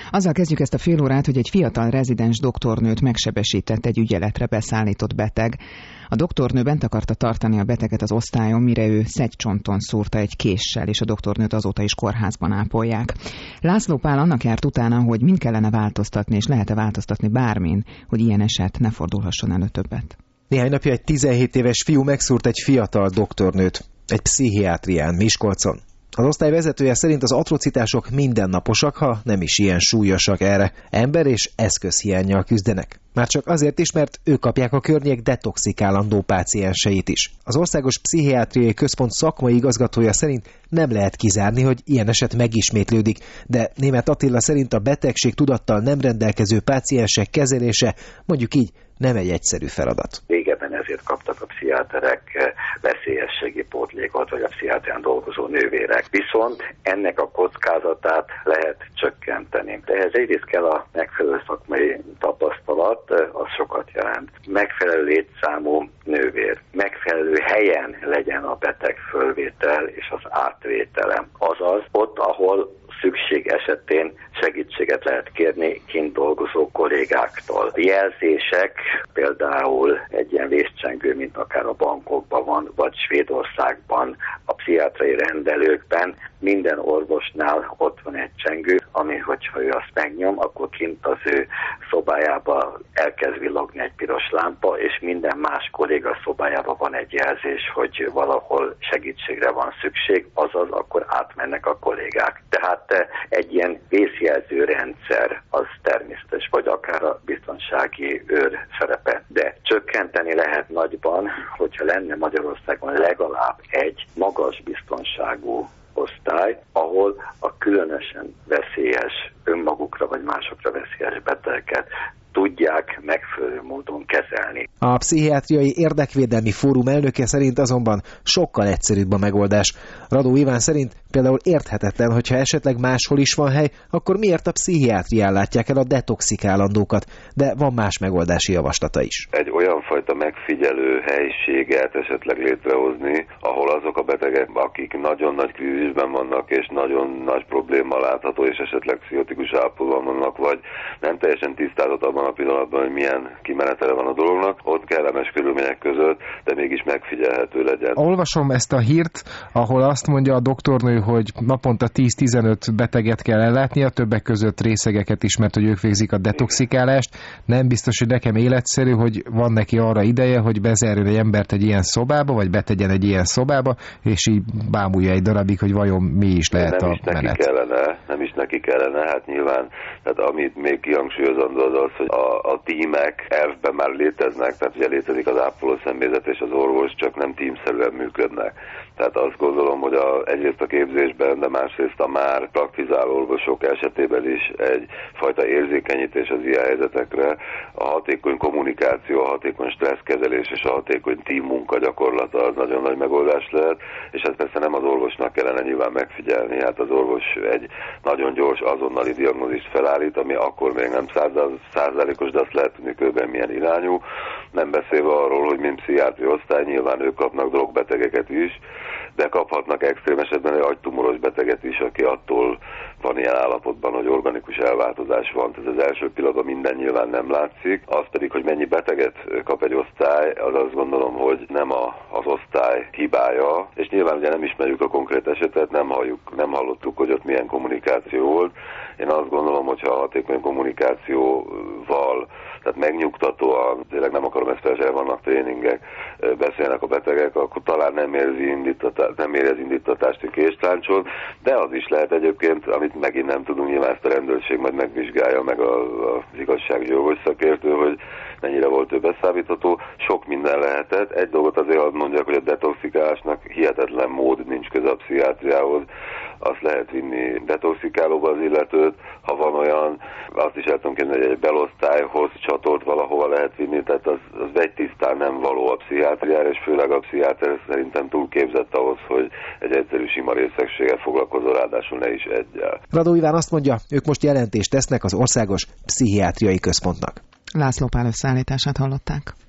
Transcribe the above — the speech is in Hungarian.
Azzal kezdjük ezt a fél órát, hogy egy fiatal rezidens doktornőt megsebesített egy ügyeletre beszállított beteg. A doktornő bent akarta tartani a beteget az osztályon, mire ő szegycsonton szúrta egy késsel, és a doktornőt azóta is kórházban ápolják. László Pál annak járt utána, hogy mind kellene változtatni, és lehet-e változtatni bármin, hogy ilyen eset ne fordulhasson elő többet. Néhány napja egy 17 éves fiú megszúrt egy fiatal doktornőt egy pszichiátrián Miskolcon. Az osztály vezetője szerint az atrocitások mindennaposak, ha nem is ilyen súlyosak erre. Ember- és eszközhiánnyal küzdenek. Már csak azért is, mert ők kapják a környék detoxikálandó pácienseit is. Az Országos Pszichiátriai Központ szakmai igazgatója szerint nem lehet kizárni, hogy ilyen eset megismétlődik, de Németh Attila szerint a betegség tudattal nem rendelkező páciensek kezelése, mondjuk így, nem egy egyszerű feladat. Régebben ezért kaptak a pszichiáterek veszélyességi pótlékot, vagy a pszichiátrián dolgozó nővérek. Viszont ennek a kockázatát lehet csökkenteni. De ehhez egyrészt kell a megfelelő szakmai tapasztalat, az sokat jelent. Megfelelő létszámú nővér, megfelelő helyen legyen a beteg fölvétel és az átvétele. Azaz ott, ahol szükség esetén segítséget lehet kérni kint dolgozó kollégáktól. Jelzések, például egy ilyen vészcsengő, mint akár a bankokban van, vagy Svédországban, a pszichiátriai rendelőkben, minden orvosnál ott van egy csengő, ami, hogyha ő azt megnyom, akkor kint az ő szobájába elkezd villogni egy piros lámpa, és minden más kolléga szobájában van egy jelzés, hogy valahol segítségre van szükség, azaz akkor átmennek a kollégák. Tehát egy ilyen vészjelző rendszer az természetes, vagy akár a biztonsági őr szerepe. De csökkenteni lehet nagyban, hogyha lenne Magyarországon legalább egy magas biztonságú osztály, ahol a különösen veszélyes, önmagukra vagy másokra veszélyes betegeket tudják megfelelő módon kezelni. A Pszichiátriai Érdekvédelmi Fórum elnöke szerint azonban sokkal egyszerűbb a megoldás. Radó Iván szerint például érthetetlen, hogyha esetleg máshol is van hely, akkor miért a pszichiátrián látják el a detoxikálandókat, de van más megoldási javaslata is. Egy olyan fajta megfigyelő helységet esetleg létrehozni, ahol azok a betegek, akik nagyon nagy krízisben vannak, és nagyon nagy probléma látható, és esetleg pszichotikus állapotban vannak, vagy nem teljesen tisztázott abban a pillanatban, hogy milyen kimenetele van a dolognak, ott kellemes körülmények között, de mégis megfigyelhető legyen. Olvasom ezt a hírt, ahol azt mondja a doktornő, hogy naponta 10-15 beteget kell ellátnia, többek között részegeket is, mert hogy ők végzik a detoxikálást. Nem biztos, hogy nekem életszerű, hogy van neki arra ideje, hogy bezárjon egy embert egy ilyen szobába, vagy betegyen egy ilyen szobába, és így bámulja egy darabig, hogy vajon mi is lehet a menet. Nem is neki kellene, hát nyilván, tehát amit még kihangsúlyozandó az, hogy a tímek elvben már léteznek, tehát ugye létezik az ápoló személyzet és az orvos, csak nem tímszerűen működnek. Tehát azt gondolom, hogy egyrészt a képzésben, de másrészt a már praktizáló orvosok esetében is egyfajta érzékenyítés az ilyen helyzetekre, a hatékony kommunikáció, a hatékony stresszkezelés és a hatékony tímmunka gyakorlata az nagyon nagy megoldás lehet, és ezt persze nem az orvosnak kellene nyilván megfigyelni, hát az orvos egy nagyon gyors azonnali diagnózist felállít, ami akkor még nem 100%-os, de azt lehet tudni körben milyen irányú, nem beszélve arról, hogy mint pszichiátriai osztály nyilván ők kapnak drogbetegeket is, de kaphatnak extrém esetben egy agytumoros beteget is, aki attól van ilyen állapotban, hogy organikus elváltozás van. Ez az első pillanatban minden nyilván nem látszik. Az pedig, hogy mennyi beteget kap egy osztály, az azt gondolom, hogy nem az osztály hibája. És nyilván ugye nem ismerjük a konkrét esetet, nem hallottuk, hogy ott milyen kommunikáció volt. Én azt gondolom, hogyha a hatékony kommunikációval, tehát megnyugtatóan, tényleg nem akarom ezt fel, vannak tréningek, beszélnek a betegek, akkor talán nem érez indítatást a késláncson, de az is lehet egyébként, amit megint nem tudunk, nyilván ezt a rendőrség majd megvizsgálja, meg az igazságügyi orvos szakértő, hogy mennyire volt ő beszámítható, sok minden lehetett. Egy dolgot azért hadd mondjak, hogy a detoxikálásnak hihetetlen mód nincs köze a pszichiátriához, azt lehet vinni detoxikálóba az illetőt, ha van olyan, azt is el tudom képzelni, hogy egy belosztályhoz csatolt valahova lehet vinni, tehát az vegytisztán nem való a pszichiátriára, és főleg a pszichiáter szerintem túl képzett ahhoz, hogy egy egyszerű sima részegséggel foglalkozó, ráadásul ne is egyel. Radó Iván azt mondja, ők most jelentést tesznek az Országos Pszichiátriai Központnak. László Pál összeállítását hallották.